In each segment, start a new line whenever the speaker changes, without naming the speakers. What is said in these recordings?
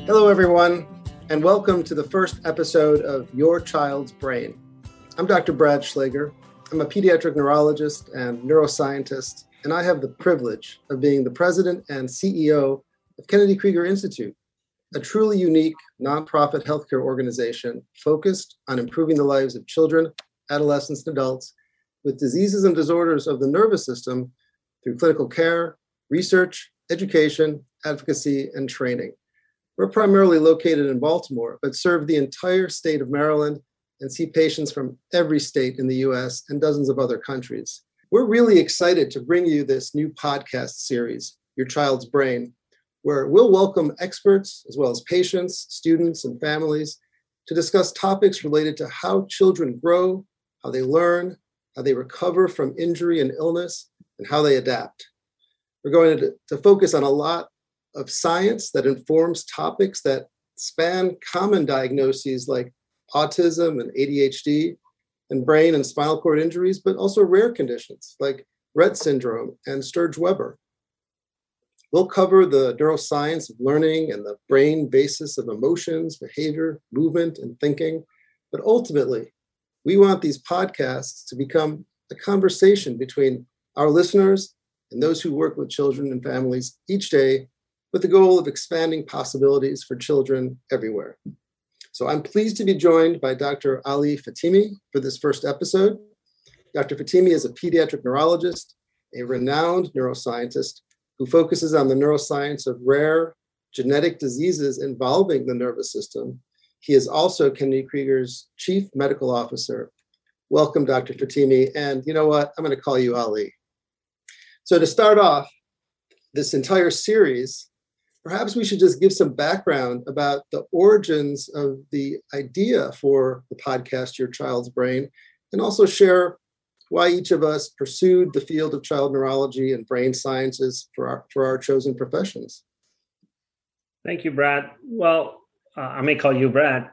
Hello, everyone, and welcome to the first episode of Your Child's Brain. I'm Dr. Brad Schlager. I'm a pediatric neurologist and neuroscientist, and I have the privilege of being the president and CEO of Kennedy Krieger Institute, a truly unique nonprofit healthcare organization focused on improving the lives of children, adolescents, and adults with diseases and disorders of the nervous system through clinical care, research, education, advocacy, and training. We're primarily located in Baltimore, but serve the entire state of Maryland and see patients from every state in the US and dozens of other countries. We're really excited to bring you this new podcast series, Your Child's Brain, where we'll welcome experts as well as patients, students, and families to discuss topics related to how children grow, how they learn, how they recover from injury and illness, and how they adapt. We're going to focus on a lot of science that informs topics that span common diagnoses like autism and ADHD and brain and spinal cord injuries, but also rare conditions like Rett syndrome and Sturge-Weber. We'll cover the neuroscience of learning and the brain basis of emotions, behavior, movement, and thinking. But ultimately, we want these podcasts to become a conversation between our listeners and those who work with children and families each day, with the goal of expanding possibilities for children everywhere. So I'm pleased to be joined by Dr. Ali Fatimi for this first episode. Dr. Fatimi is a pediatric neurologist, a renowned neuroscientist who focuses on the neuroscience of rare genetic diseases involving the nervous system. He is also Kennedy Krieger's chief medical officer. Welcome, Dr. Fatimi. And you know what? I'm going to call you Ali. So to start off this entire series, perhaps we should just give some background about the origins of the idea for the podcast, Your Child's Brain, and also share why each of us pursued the field of child neurology and brain sciences for our chosen professions.
Thank you, Brad. Well, I may call you Brad.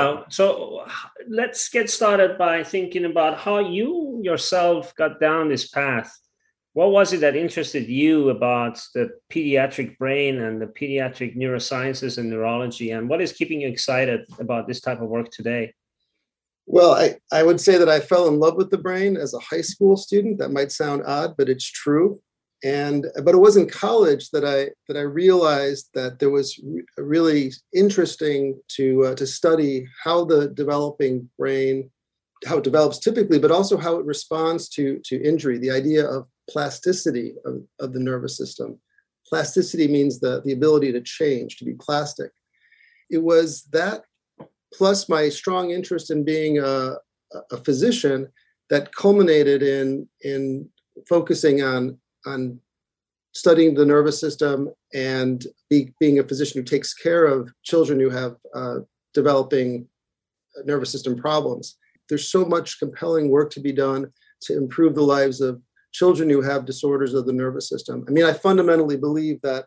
So let's get started by thinking about how you yourself got down this path. What was it that interested you about the pediatric brain and the pediatric neurosciences and neurology? And what is keeping you excited about this type of work today?
Well, I would say that I fell in love with the brain as a high school student. That might sound odd, but it's true. But it was in college that I realized that there was really interesting to study how the developing brain, how it develops typically, but also how it responds to injury. The idea of plasticity of the nervous system. Plasticity means the ability to change, to be plastic. It was that plus my strong interest in being a physician that culminated in focusing on studying the nervous system and being a physician who takes care of children who have developing nervous system problems. There's so much compelling work to be done to improve the lives of children who have disorders of the nervous system. I mean, I fundamentally believe that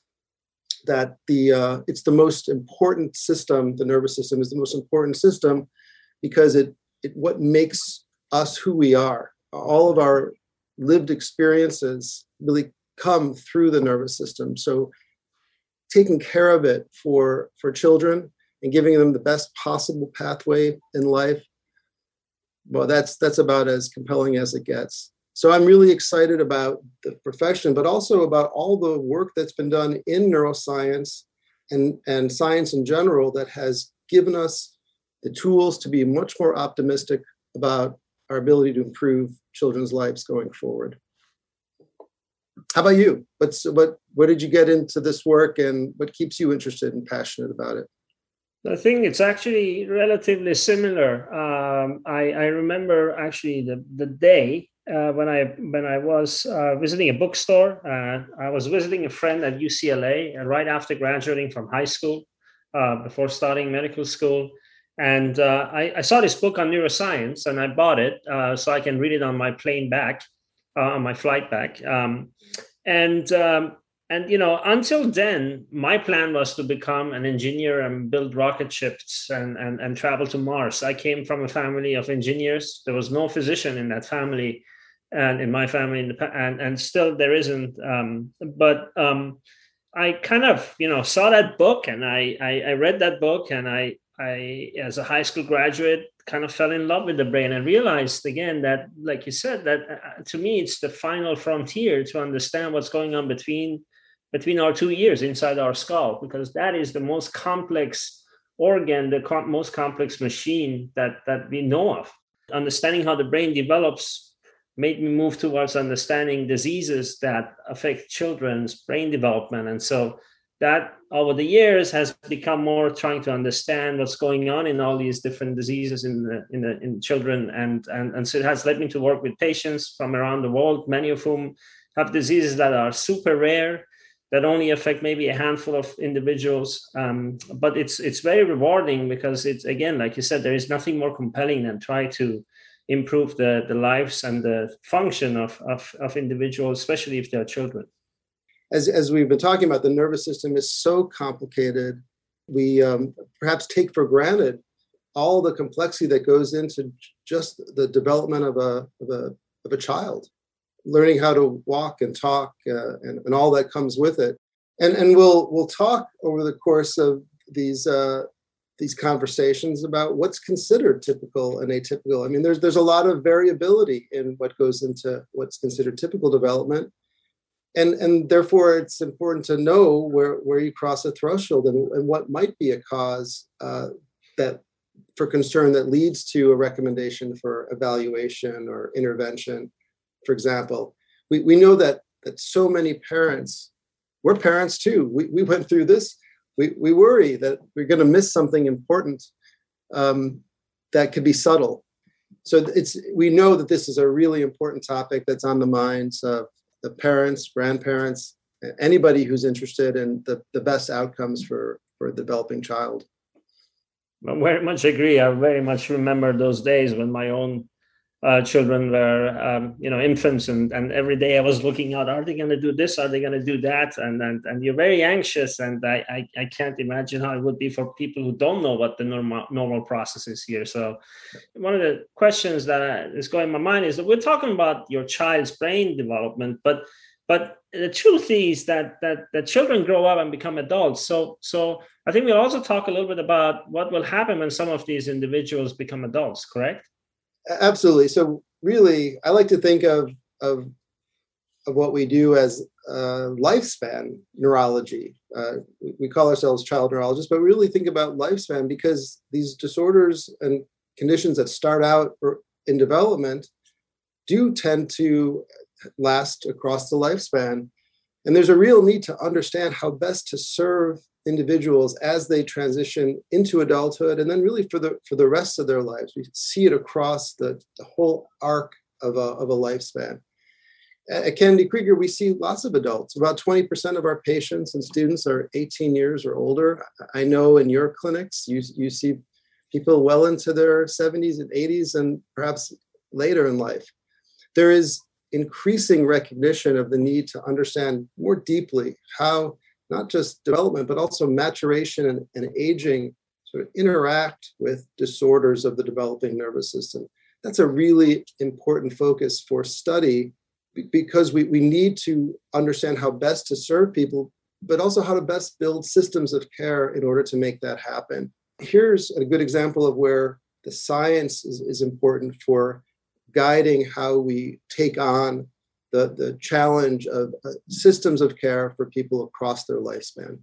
it's the most important system. The nervous system is the most important system because it what makes us who we are. All of our lived experiences really come through the nervous system. So taking care of it for children and giving them the best possible pathway in life, well, that's about as compelling as it gets. So I'm really excited about the profession, but also about all the work that's been done in neuroscience and science in general that has given us the tools to be much more optimistic about our ability to improve children's lives going forward. How about you? What did you get into this work and what keeps you interested and passionate about it?
I think it's actually relatively similar. I remember actually the day when I was visiting a bookstore. I was visiting a friend at UCLA right after graduating from high school, before starting medical school. And I saw this book on neuroscience and I bought it so I can read it on my plane back, on my flight back. And you know, until then, my plan was to become an engineer and build rocket ships and travel to Mars. I came from a family of engineers. There was no physician in that family, and in my family, and still there isn't. But I kind of, saw that book, and I read that book, and I, as a high school graduate, kind of fell in love with the brain and realized again that, like you said, that to me, it's the final frontier to understand what's going on between our two ears inside our skull, because that is the most complex organ, the most complex machine that we know of. Understanding how the brain develops made me move towards understanding diseases that affect children's brain development. And so that over the years has become more trying to understand what's going on in all these different diseases in children. And so it has led me to work with patients from around the world, many of whom have diseases that are super rare, that only affect maybe a handful of individuals. But it's very rewarding, because it's, again, like you said, there is nothing more compelling than try to improve the lives and the function of individuals, especially if they're children.
As we've been talking about, the nervous system is so complicated. We perhaps take for granted all the complexity that goes into just the development of a child, learning how to walk and talk and all that comes with it. And we'll talk over the course of these conversations about what's considered typical and atypical. I mean, there's a lot of variability in what goes into what's considered typical development. And therefore, it's important to know where you cross a threshold and what might be a cause that for concern that leads to a recommendation for evaluation or intervention. For example, we know that so many parents, we're parents too. We went through this. We worry that we're going to miss something important that could be subtle. So we know that this is a really important topic that's on the minds of the parents, grandparents, anybody who's interested in the best outcomes for a developing child.
I very much agree. I very much remember those days when my own children were, infants, and every day I was looking out, are they going to do this? Are they going to do that? And you're very anxious. And I can't imagine how it would be for people who don't know what the normal process is here. So one of the questions that is going in my mind is that we're talking about your child's brain development, but the truth is that children grow up and become adults. So I think we'll also talk a little bit about what will happen when some of these individuals become adults, correct?
Absolutely. So really, I like to think of what we do as lifespan neurology. We call ourselves child neurologists, but we really think about lifespan, because these disorders and conditions that start out in development do tend to last across the lifespan. And there's a real need to understand how best to serve individuals as they transition into adulthood, and then really for the rest of their lives. We see it across the whole arc of a lifespan. At Kennedy Krieger, we see lots of adults. About 20% of our patients and students are 18 years or older. I know in your clinics, you see people well into their 70s and 80s and perhaps later in life. There is increasing recognition of the need to understand more deeply how not just development, but also maturation and aging sort of interact with disorders of the developing nervous system. That's a really important focus for study, because we need to understand how best to serve people, but also how to best build systems of care in order to make that happen. Here's a good example of where the science is important for guiding how we take on the challenge of systems of care for people across their lifespan.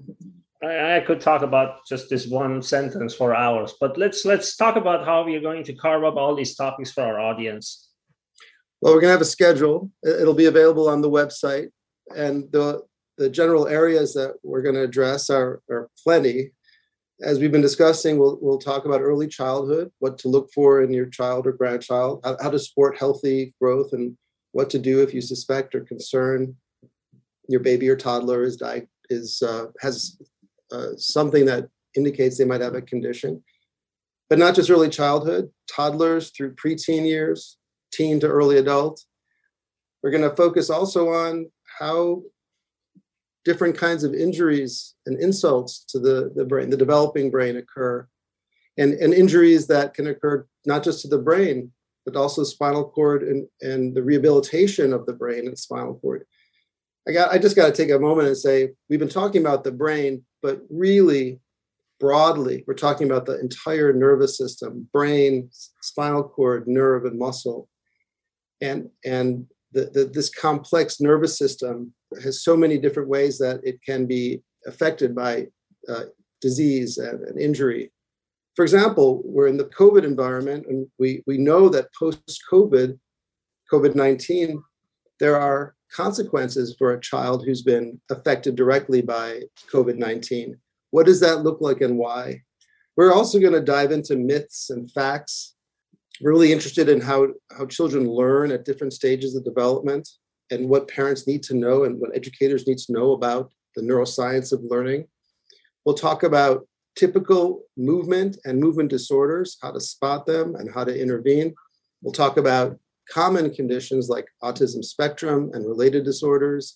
I could talk about just this one sentence for hours, but let's talk about how we are going to carve up all these topics for our audience.
Well, we're going to have a schedule. It'll be available on the website, and the general areas that we're going to address are plenty. As we've been discussing, we'll talk about early childhood, what to look for in your child or grandchild, how to support healthy growth, and what to do if you suspect or concern your baby or toddler has something that indicates they might have a condition. But not just early childhood, toddlers through preteen years, teen to early adult. We're going to focus also on how different kinds of injuries and insults to the brain, the developing brain, occur, and injuries that can occur not just to the brain, but also spinal cord and the rehabilitation of the brain and spinal cord. I just got to take a moment and say, we've been talking about the brain, but really broadly, we're talking about the entire nervous system, brain, spinal cord, nerve, and muscle. And this complex nervous system has so many different ways that it can be affected by disease and injury. For example, we're in the COVID environment, and we know that post-COVID, COVID-19, there are consequences for a child who's been affected directly by COVID-19. What does that look like and why? We're also going to dive into myths and facts. We're really interested in how children learn at different stages of development and what parents need to know and what educators need to know about the neuroscience of learning. We'll talk about typical movement and movement disorders, how to spot them and how to intervene. We'll talk about common conditions like autism spectrum and related disorders,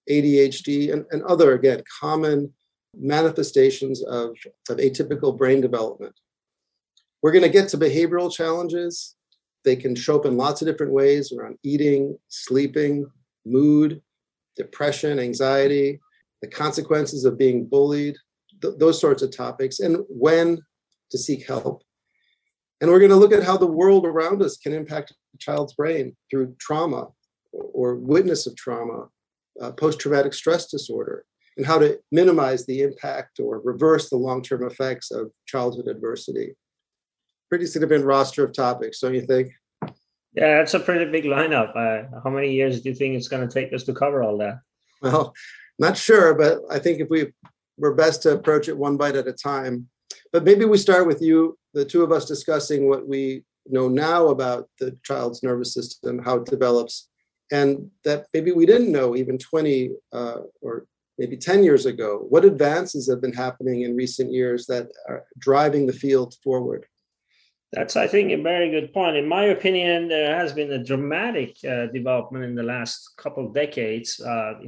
ADHD, and other, again, common manifestations of atypical brain development. We're going to get to behavioral challenges. They can show up in lots of different ways around eating, sleeping, mood, depression, anxiety, the consequences of being bullied, those sorts of topics, and when to seek help. And we're going to look at how the world around us can impact a child's brain through trauma or witness of trauma, post-traumatic stress disorder, and how to minimize the impact or reverse the long-term effects of childhood adversity. Pretty significant roster of topics, don't you think?
Yeah, that's a pretty big lineup. How many years do you think it's going to take us to cover all that?
Well, not sure, but I think if we're best to approach it one bite at a time. But maybe we start with you, the two of us discussing what we know now about the child's nervous system, how it develops, and that maybe we didn't know even 20 or maybe 10 years ago. What advances have been happening in recent years that are driving the field forward?
That's, I think, a very good point. In my opinion, there has been a dramatic development in the last couple of decades,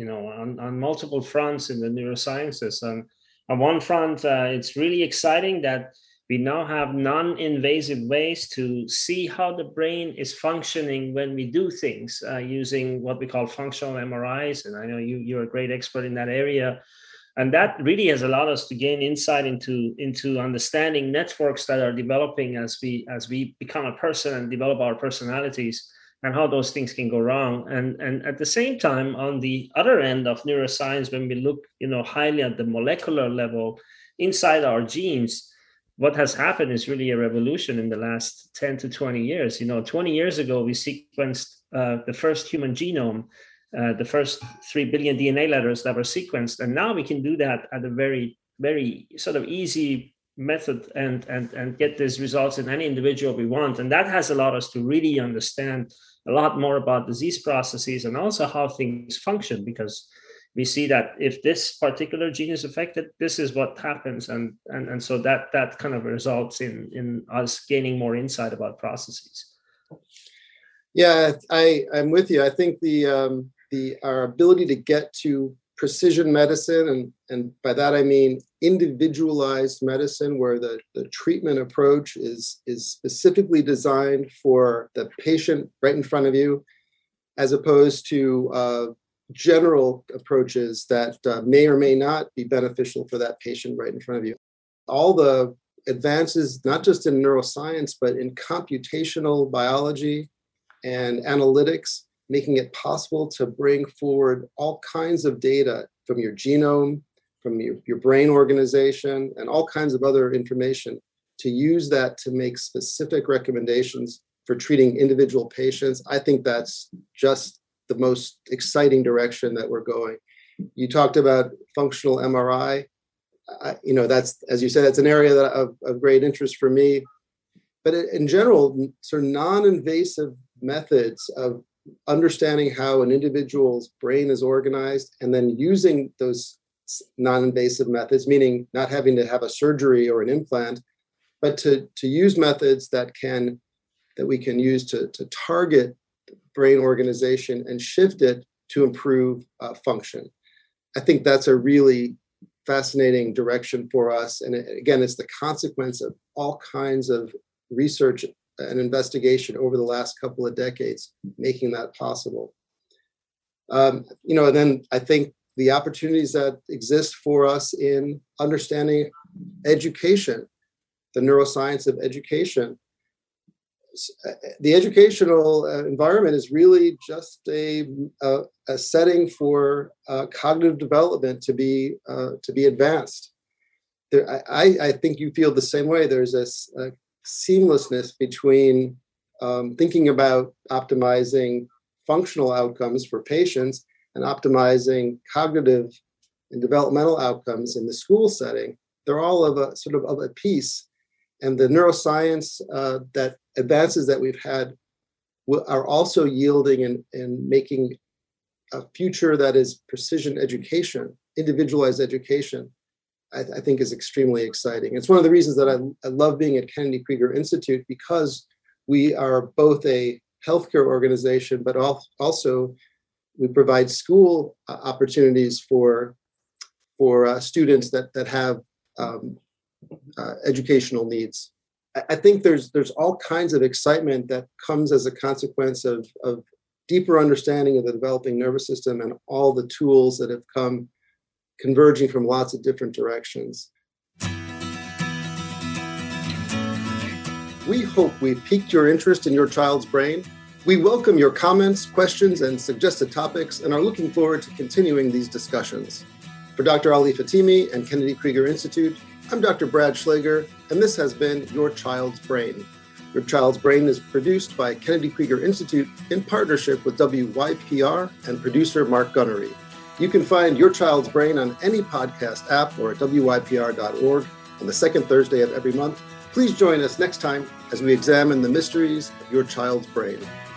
on multiple fronts in the neurosciences. And on one front, it's really exciting that we now have non-invasive ways to see how the brain is functioning when we do things using what we call functional MRIs. And I know you're a great expert in that area. And that really has allowed us to gain insight into understanding networks that are developing as we become a person and develop our personalities, and how those things can go wrong. And at the same time, on the other end of neuroscience, when we look highly at the molecular level inside our genes, what has happened is really a revolution in the last 10 to 20 years. 20 years ago, we sequenced the first human genome, the first 3 billion DNA letters that were sequenced. And now we can do that at a very, very sort of easy method and get these results in any individual we want. And that has allowed us to really understand a lot more about disease processes and also how things function, because we see that if this particular gene is affected, this is what happens. And so that kind of results in us gaining more insight about processes.
Yeah, I'm with you. I think our ability to get to precision medicine, and by that I mean individualized medicine, where the treatment approach is specifically designed for the patient right in front of you, as opposed to general approaches that may or may not be beneficial for that patient right in front of you. All the advances, not just in neuroscience, but in computational biology and analytics, making it possible to bring forward all kinds of data from your genome, from your brain organization, and all kinds of other information to use that to make specific recommendations for treating individual patients. I think that's just the most exciting direction that we're going. You talked about functional MRI. That's, as you said, it's an area of great interest for me. But in general, sort of non-invasive methods of understanding how an individual's brain is organized, and then using those non-invasive methods, meaning not having to have a surgery or an implant, but to use methods that we can use to target brain organization and shift it to improve function. I think that's a really fascinating direction for us. And again, it's the consequence of all kinds of research and investigation over the last couple of decades, making that possible. And then I think the opportunities that exist for us in understanding education, the neuroscience of education. The educational environment is really just a setting for cognitive development to be advanced. I think you feel the same way. There's this seamlessness between thinking about optimizing functional outcomes for patients and optimizing cognitive and developmental outcomes in the school setting. They're all of a piece. And the neuroscience that advances that we've had are also yielding and making a future that is precision education, individualized education, I think is extremely exciting. It's one of the reasons that I love being at Kennedy Krieger Institute, because we are both a healthcare organization, but also we provide school opportunities for students that have educational needs. I think there's all kinds of excitement that comes as a consequence of deeper understanding of the developing nervous system and all the tools that have come converging from lots of different directions. We hope we've piqued your interest in your child's brain. We welcome your comments, questions, and suggested topics, and are looking forward to continuing these discussions. For Dr. Ali Fatimi and Kennedy Krieger Institute, I'm Dr. Brad Schlager, and this has been Your Child's Brain. Your Child's Brain is produced by Kennedy Krieger Institute in partnership with WYPR and producer Mark Gunnery. You can find Your Child's Brain on any podcast app or at wypr.org on the second Thursday of every month. Please join us next time as we examine the mysteries of your child's brain.